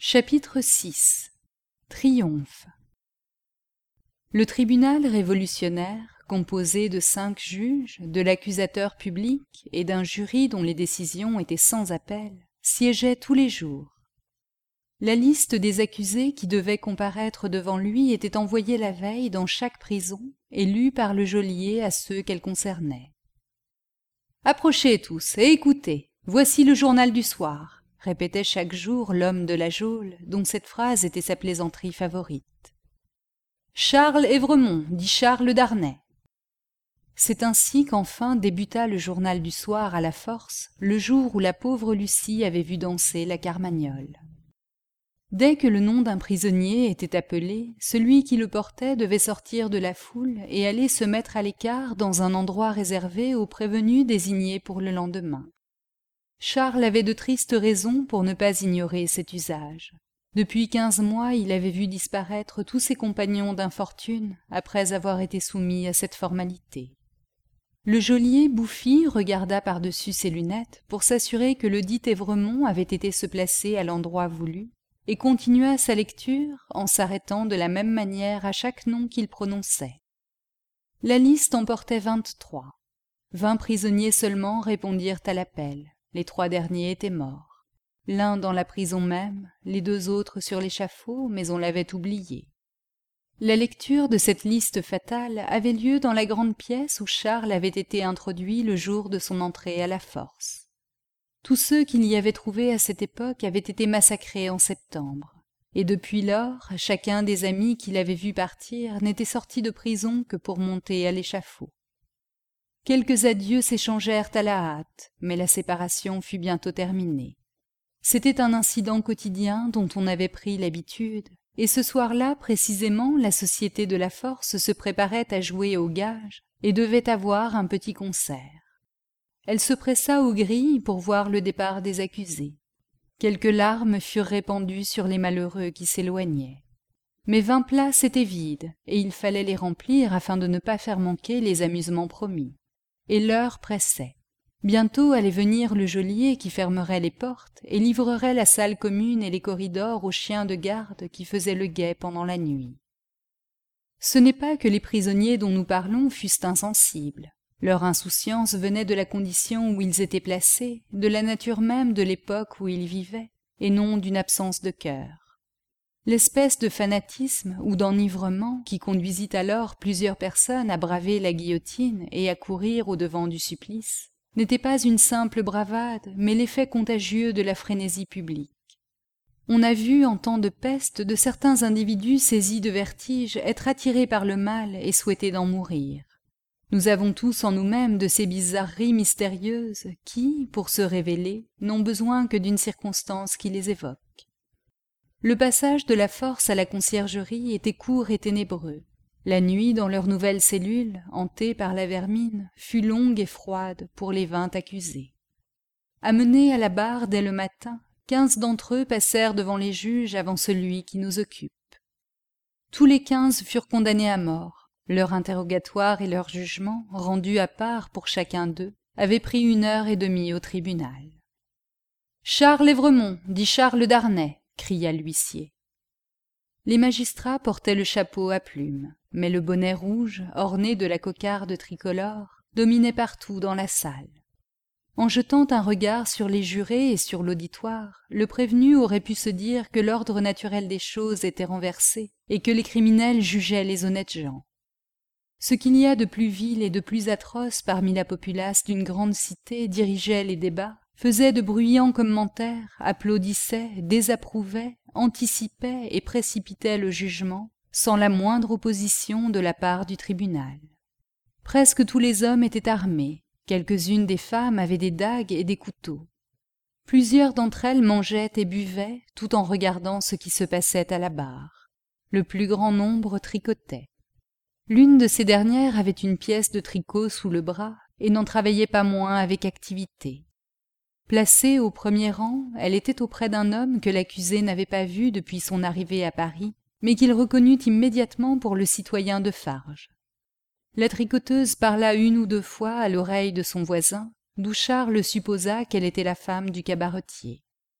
Chapitre 6. Triomphe. Le tribunal révolutionnaire, composé de 5 juges, de l'accusateur public et d'un jury dont les décisions étaient sans appel, siégeait tous les jours. La liste des accusés qui devaient comparaître devant lui était envoyée la veille dans chaque prison et lue par le geôlier à ceux qu'elle concernait. « Approchez tous et écoutez, voici le journal du soir », répétait chaque jour l'homme de la geôle, dont cette phrase était sa plaisanterie favorite. « Charles Évremont, dit Charles Darnay. » C'est ainsi qu'enfin débuta le journal du soir à la force, le jour où la pauvre Lucie avait vu danser la Carmagnole. Dès que le nom d'un prisonnier était appelé, celui qui le portait devait sortir de la foule et aller se mettre à l'écart dans un endroit réservé aux prévenus désignés pour le lendemain. Charles avait de tristes raisons pour ne pas ignorer cet usage. Depuis 15 mois, il avait vu disparaître tous ses compagnons d'infortune après avoir été soumis à cette formalité. Le geôlier bouffi regarda par-dessus ses lunettes pour s'assurer que le dit Évremont avait été se placer à l'endroit voulu et continua sa lecture en s'arrêtant de la même manière à chaque nom qu'il prononçait. La liste en portait 23. 20 prisonniers seulement répondirent à l'appel. Les 3 derniers étaient morts. L'un dans la prison même, les 2 autres sur l'échafaud, mais on l'avait oublié. La lecture de cette liste fatale avait lieu dans la grande pièce où Charles avait été introduit le jour de son entrée à la force. Tous ceux qu'il y avait trouvés à cette époque avaient été massacrés en septembre, et depuis lors, chacun des amis qu'il avait vus partir n'était sorti de prison que pour monter à l'échafaud. Quelques adieux s'échangèrent à la hâte, mais la séparation fut bientôt terminée. C'était un incident quotidien dont on avait pris l'habitude, et ce soir-là, précisément, la Société de la Force se préparait à jouer aux gages et devait avoir un petit concert. Elle se pressa aux grilles pour voir le départ des accusés. Quelques larmes furent répandues sur les malheureux qui s'éloignaient. Mais 20 places étaient vides, et il fallait les remplir afin de ne pas faire manquer les amusements promis. Et l'heure pressait. Bientôt allait venir le geôlier qui fermerait les portes et livrerait la salle commune et les corridors aux chiens de garde qui faisaient le guet pendant la nuit. Ce n'est pas que les prisonniers dont nous parlons fussent insensibles. Leur insouciance venait de la condition où ils étaient placés, de la nature même de l'époque où ils vivaient, et non d'une absence de cœur. L'espèce de fanatisme ou d'enivrement qui conduisit alors plusieurs personnes à braver la guillotine et à courir au-devant du supplice n'était pas une simple bravade, mais l'effet contagieux de la frénésie publique. On a vu en temps de peste de certains individus saisis de vertige être attirés par le mal et souhaiter d'en mourir. Nous avons tous en nous-mêmes de ces bizarreries mystérieuses qui, pour se révéler, n'ont besoin que d'une circonstance qui les évoque. Le passage de la force à la conciergerie était court et ténébreux. La nuit, dans leur nouvelle cellule, hantée par la vermine, fut longue et froide pour les 20 accusés. Amenés à la barre dès le matin, 15 d'entre eux passèrent devant les juges avant celui qui nous occupe. Tous les 15 furent condamnés à mort. Leur interrogatoire et leur jugement, rendus à part pour chacun d'eux, avaient pris 1h30 au tribunal. « Charles Évremont, dit Charles Darnay », cria l'huissier. Les magistrats portaient le chapeau à plumes, mais le bonnet rouge, orné de la cocarde tricolore, dominait partout dans la salle. En jetant un regard sur les jurés et sur l'auditoire, le prévenu aurait pu se dire que l'ordre naturel des choses était renversé et que les criminels jugeaient les honnêtes gens. Ce qu'il y a de plus vil et de plus atroce parmi la populace d'une grande cité dirigeait les débats, faisait de bruyants commentaires, applaudissait, désapprouvait, anticipait et précipitait le jugement, sans la moindre opposition de la part du tribunal. Presque tous les hommes étaient armés, quelques-unes des femmes avaient des dagues et des couteaux. Plusieurs d'entre elles mangeaient et buvaient, tout en regardant ce qui se passait à la barre. Le plus grand nombre tricotait. L'une de ces dernières avait une pièce de tricot sous le bras et n'en travaillait pas moins avec activité. Placée au premier rang, elle était auprès d'un homme que l'accusé n'avait pas vu depuis son arrivée à Paris, mais qu'il reconnut immédiatement pour le citoyen de Farges. La tricoteuse parla 1 ou 2 fois à l'oreille de son voisin, d'où Charles supposa qu'elle était la femme du cabaretier.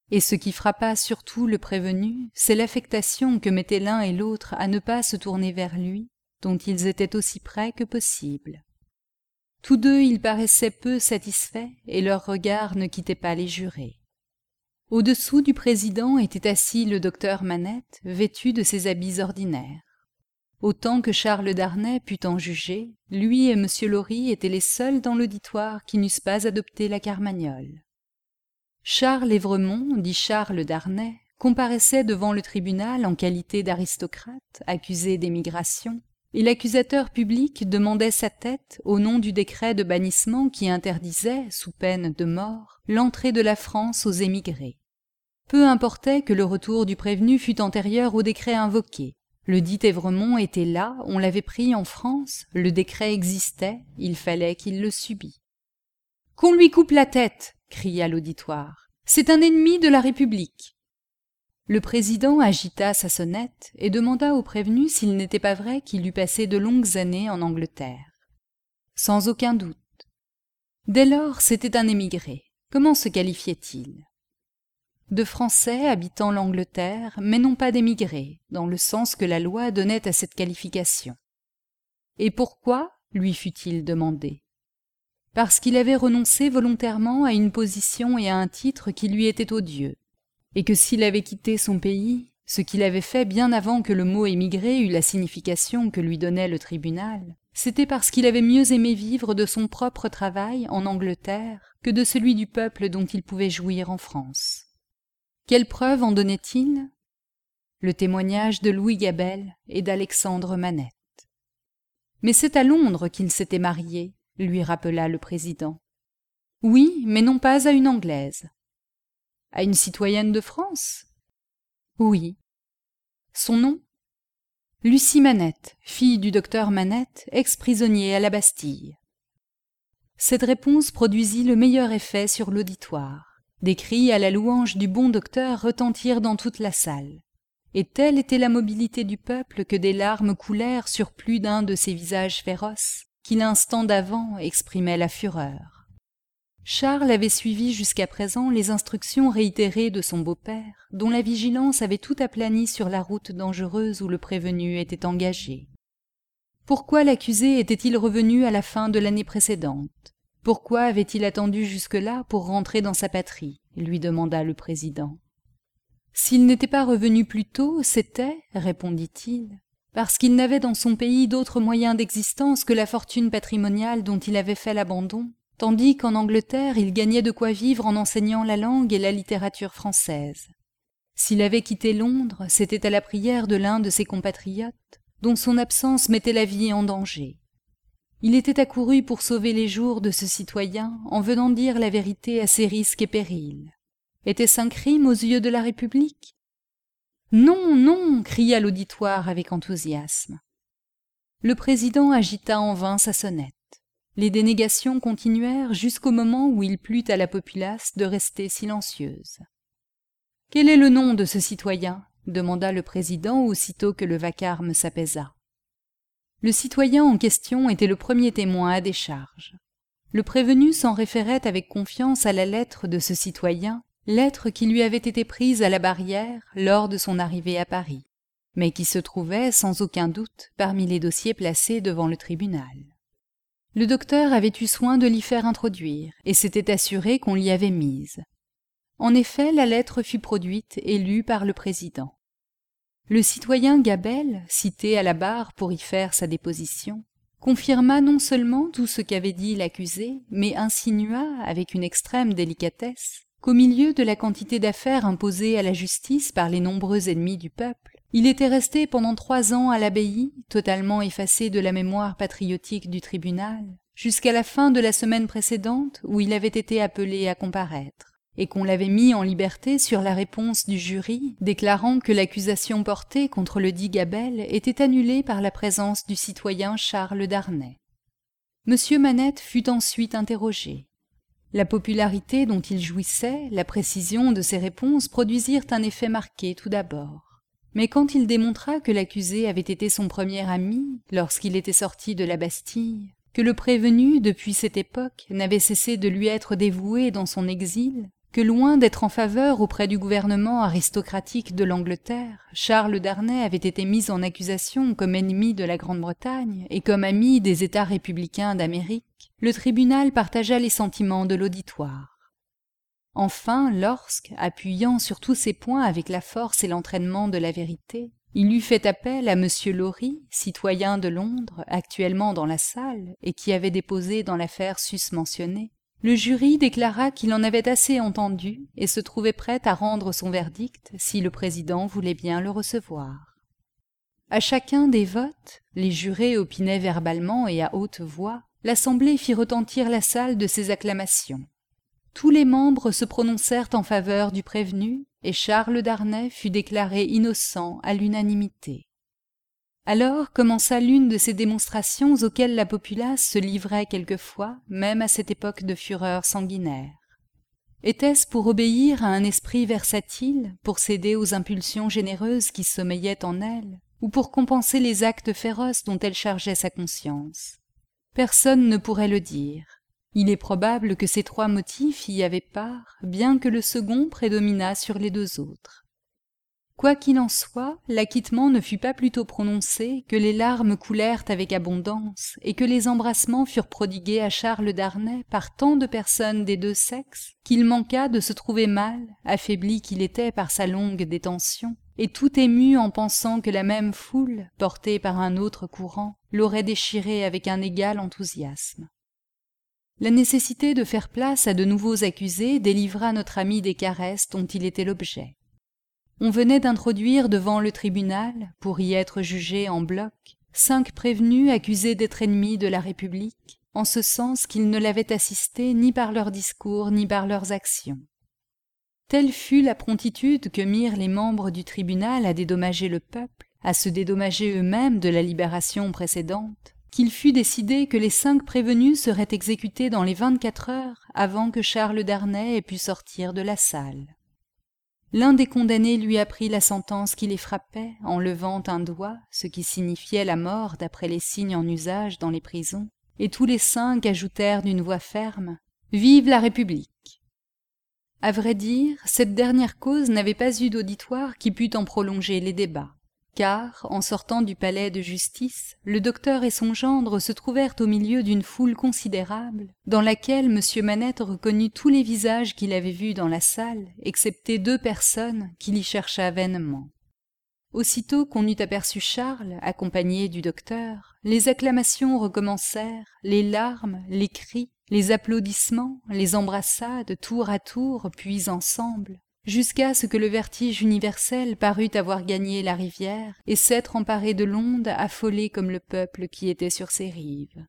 Et ce qui frappa surtout le prévenu, c'est l'affectation que mettaient l'un et l'autre à ne pas se tourner vers lui, dont ils étaient aussi près que possible. Tous deux, ils paraissaient peu satisfaits, et leurs regards ne quittaient pas les jurés. Au-dessous du président était assis le docteur Manette, vêtu de ses habits ordinaires. Autant que Charles Darnay put en juger, lui et M. Laurie étaient les seuls dans l'auditoire qui n'eussent pas adopté la carmagnole. Charles Évremont, dit Charles Darnay, comparaissait devant le tribunal en qualité d'aristocrate, accusé d'émigration, et l'accusateur public demandait sa tête au nom du décret de bannissement qui interdisait, sous peine de mort, l'entrée de la France aux émigrés. Peu importait que le retour du prévenu fût antérieur au décret invoqué. Le dit Évremont était là, on l'avait pris en France, le décret existait, il fallait qu'il le subît. « Qu'on lui coupe la tête !» cria l'auditoire. « C'est un ennemi de la République !» Le président agita sa sonnette et demanda au prévenu s'il n'était pas vrai qu'il eût passé de longues années en Angleterre. Sans aucun doute. Dès lors, c'était un émigré. Comment se qualifiait-il ? De Français habitant l'Angleterre, mais non pas d'émigrés, dans le sens que la loi donnait à cette qualification. Et pourquoi ? Lui fut-il demandé. Parce qu'il avait renoncé volontairement à une position et à un titre qui lui étaient odieux, et que s'il avait quitté son pays, ce qu'il avait fait bien avant que le mot émigré eût la signification que lui donnait le tribunal, c'était parce qu'il avait mieux aimé vivre de son propre travail en Angleterre que de celui du peuple dont il pouvait jouir en France. Quelle preuve en donnait-il ? Le témoignage de Louis Gabelle et d'Alexandre Manette. Mais c'est à Londres qu'il s'était marié, lui rappela le président. Oui, mais non pas à une Anglaise. À une citoyenne de France ? Oui. Son nom ? Lucie Manette, fille du docteur Manette, ex-prisonnier à la Bastille. Cette réponse produisit le meilleur effet sur l'auditoire. Des cris à la louange du bon docteur retentirent dans toute la salle. Et telle était la mobilité du peuple que des larmes coulèrent sur plus d'un de ces visages féroces qui l'instant d'avant exprimaient la fureur. Charles avait suivi jusqu'à présent les instructions réitérées de son beau-père, dont la vigilance avait tout aplani sur la route dangereuse où le prévenu était engagé. Pourquoi l'accusé était-il revenu à la fin de l'année précédente ? Pourquoi avait-il attendu jusque-là pour rentrer dans sa patrie ? Lui demanda le président. S'il n'était pas revenu plus tôt, c'était, répondit-il, parce qu'il n'avait dans son pays d'autres moyens d'existence que la fortune patrimoniale dont il avait fait l'abandon, tandis qu'en Angleterre il gagnait de quoi vivre en enseignant la langue et la littérature française. S'il avait quitté Londres, c'était à la prière de l'un de ses compatriotes, dont son absence mettait la vie en danger. Il était accouru pour sauver les jours de ce citoyen en venant dire la vérité à ses risques et périls. Était-ce un crime aux yeux de la République ? Non, non, cria l'auditoire avec enthousiasme. Le président agita en vain sa sonnette. Les dénégations continuèrent jusqu'au moment où il plut à la populace de rester silencieuse. « Quel est le nom de ce citoyen ?» demanda le président aussitôt que le vacarme s'apaisa. Le citoyen en question était le premier témoin à décharge. Le prévenu s'en référait avec confiance à la lettre de ce citoyen, lettre qui lui avait été prise à la barrière lors de son arrivée à Paris, mais qui se trouvait sans aucun doute parmi les dossiers placés devant le tribunal. Le docteur avait eu soin de l'y faire introduire et s'était assuré qu'on l'y avait mise. En effet, la lettre fut produite et lue par le président. Le citoyen Gabelle, cité à la barre pour y faire sa déposition, confirma non seulement tout ce qu'avait dit l'accusé, mais insinua, avec une extrême délicatesse, qu'au milieu de la quantité d'affaires imposées à la justice par les nombreux ennemis du peuple, il était resté pendant 3 ans à l'abbaye, totalement effacé de la mémoire patriotique du tribunal, jusqu'à la fin de la semaine précédente où il avait été appelé à comparaître, et qu'on l'avait mis en liberté sur la réponse du jury, déclarant que l'accusation portée contre le dit Gabelle était annulée par la présence du citoyen Charles Darnay. Monsieur Manette fut ensuite interrogé. La popularité dont il jouissait, la précision de ses réponses produisirent un effet marqué tout d'abord. Mais quand il démontra que l'accusé avait été son premier ami lorsqu'il était sorti de la Bastille, que le prévenu, depuis cette époque, n'avait cessé de lui être dévoué dans son exil, que loin d'être en faveur auprès du gouvernement aristocratique de l'Angleterre, Charles Darnay avait été mis en accusation comme ennemi de la Grande-Bretagne et comme ami des États républicains d'Amérique, le tribunal partagea les sentiments de l'auditoire. Enfin, lorsque, appuyant sur tous ces points avec la force et l'entraînement de la vérité, il eut fait appel à M. Lorry, citoyen de Londres, actuellement dans la salle, et qui avait déposé dans l'affaire susmentionnée, le jury déclara qu'il en avait assez entendu et se trouvait prêt à rendre son verdict si le président voulait bien le recevoir. À chacun des votes, les jurés opinaient verbalement et à haute voix, l'Assemblée fit retentir la salle de ses acclamations. Tous les membres se prononcèrent en faveur du prévenu et Charles Darnay fut déclaré innocent à l'unanimité. Alors commença l'une de ces démonstrations auxquelles la populace se livrait quelquefois, même à cette époque de fureur sanguinaire. Était-ce pour obéir à un esprit versatile, pour céder aux impulsions généreuses qui sommeillaient en elle, ou pour compenser les actes féroces dont elle chargeait sa conscience? Personne ne pourrait le dire. Il est probable que ces trois motifs y avaient part, bien que le second prédominât sur les deux autres. Quoi qu'il en soit, l'acquittement ne fut pas plus tôt prononcé que les larmes coulèrent avec abondance et que les embrassements furent prodigués à Charles Darnay par tant de personnes des deux sexes qu'il manqua de se trouver mal, affaibli qu'il était par sa longue détention, et tout ému en pensant que la même foule, portée par un autre courant, l'aurait déchiré avec un égal enthousiasme. La nécessité de faire place à de nouveaux accusés délivra notre ami des caresses dont il était l'objet. On venait d'introduire devant le tribunal, pour y être jugés en bloc, 5 prévenus accusés d'être ennemis de la République, en ce sens qu'ils ne l'avaient assisté ni par leurs discours ni par leurs actions. Telle fut la promptitude que mirent les membres du tribunal à dédommager le peuple, à se dédommager eux-mêmes de la libération précédente, qu'il fut décidé que les 5 prévenus seraient exécutés dans les 24 heures avant que Charles Darnay ait pu sortir de la salle. L'un des condamnés lui apprit la sentence qui les frappait en levant un doigt, ce qui signifiait la mort d'après les signes en usage dans les prisons, et tous les 5 ajoutèrent d'une voix ferme « Vive la République !» À vrai dire, cette dernière cause n'avait pas eu d'auditoire qui pût en prolonger les débats, car, en sortant du palais de justice, le docteur et son gendre se trouvèrent au milieu d'une foule considérable, dans laquelle M. Manette reconnut tous les visages qu'il avait vus dans la salle, excepté 2 personnes qu'il y chercha vainement. Aussitôt qu'on eut aperçu Charles, accompagné du docteur, les acclamations recommencèrent, les larmes, les cris, les applaudissements, les embrassades, tour à tour, puis ensemble, jusqu'à ce que le vertige universel parut avoir gagné la rivière et s'être emparé de l'onde affolé comme le peuple qui était sur ses rives.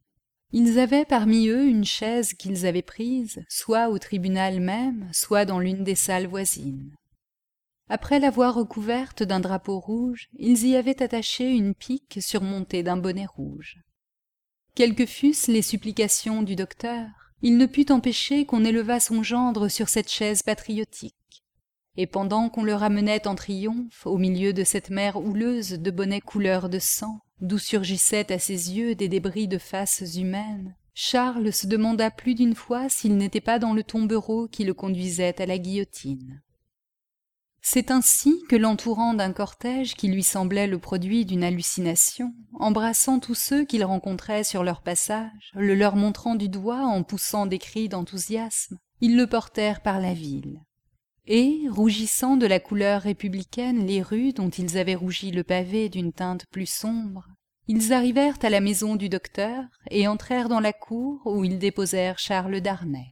Ils avaient parmi eux une chaise qu'ils avaient prise, soit au tribunal même, soit dans l'une des salles voisines. Après l'avoir recouverte d'un drapeau rouge, ils y avaient attaché une pique surmontée d'un bonnet rouge. Quelles que fussent les supplications du docteur, il ne put empêcher qu'on élevât son gendre sur cette chaise patriotique. Et pendant qu'on le ramenait en triomphe au milieu de cette mer houleuse de bonnets couleur de sang, d'où surgissaient à ses yeux des débris de faces humaines, Charles se demanda plus d'une fois s'il n'était pas dans le tombereau qui le conduisait à la guillotine. C'est ainsi que, l'entourant d'un cortège qui lui semblait le produit d'une hallucination, embrassant tous ceux qu'il rencontrait sur leur passage, le leur montrant du doigt en poussant des cris d'enthousiasme, ils le portèrent par la ville. Et, rougissant de la couleur républicaine les rues dont ils avaient rougi le pavé d'une teinte plus sombre, ils arrivèrent à la maison du docteur et entrèrent dans la cour où ils déposèrent Charles Darnay.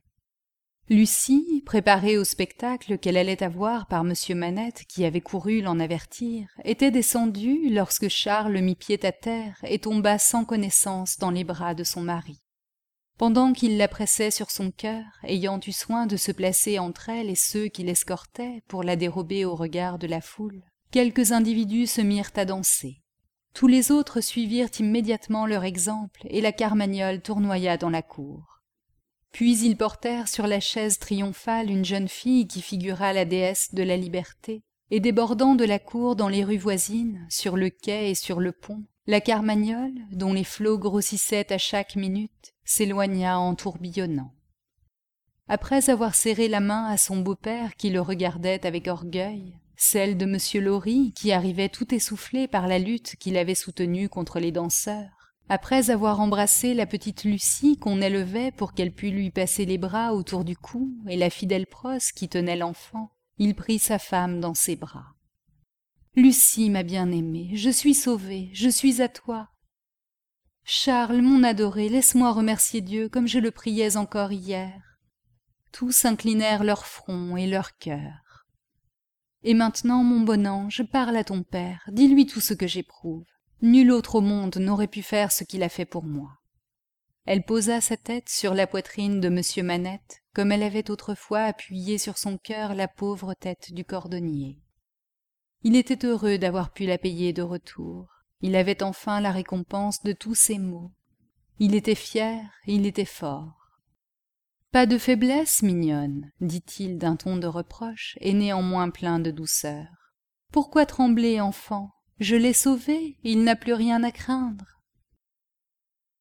Lucie, préparée au spectacle qu'elle allait avoir par M. Manette qui avait couru l'en avertir, était descendue lorsque Charles mit pied à terre et tomba sans connaissance dans les bras de son mari. Pendant qu'il la pressait sur son cœur, ayant eu soin de se placer entre elle et ceux qui l'escortaient pour la dérober au regard de la foule, quelques individus se mirent à danser. Tous les autres suivirent immédiatement leur exemple et la carmagnole tournoya dans la cour. Puis ils portèrent sur la chaise triomphale une jeune fille qui figura la déesse de la liberté, et débordant de la cour dans les rues voisines, sur le quai et sur le pont, la carmagnole, dont les flots grossissaient à chaque minute, s'éloigna en tourbillonnant. Après avoir serré la main à son beau-père qui le regardait avec orgueil, celle de M. Laurie qui arrivait tout essoufflé par la lutte qu'il avait soutenue contre les danseurs, après avoir embrassé la petite Lucie qu'on élevait pour qu'elle pût lui passer les bras autour du cou et la fidèle Prosse qui tenait l'enfant, il prit sa femme dans ses bras. « Lucie, ma bien-aimée, je suis sauvé, je suis à toi. Charles, mon adoré, laisse-moi remercier Dieu comme je le priais encore hier. » Tous inclinèrent leur front et leur cœur. « Et maintenant, mon bon ange, parle à ton père, dis-lui tout ce que j'éprouve. Nul autre au monde n'aurait pu faire ce qu'il a fait pour moi. » Elle posa sa tête sur la poitrine de M. Manette, comme elle avait autrefois appuyé sur son cœur la pauvre tête du cordonnier. Il était heureux d'avoir pu la payer de retour. Il avait enfin la récompense de tous ses maux. Il était fier, il était fort. « Pas de faiblesse, mignonne, dit-il d'un ton de reproche et néanmoins plein de douceur. Pourquoi trembler, enfant? Je l'ai sauvé, il n'a plus rien à craindre.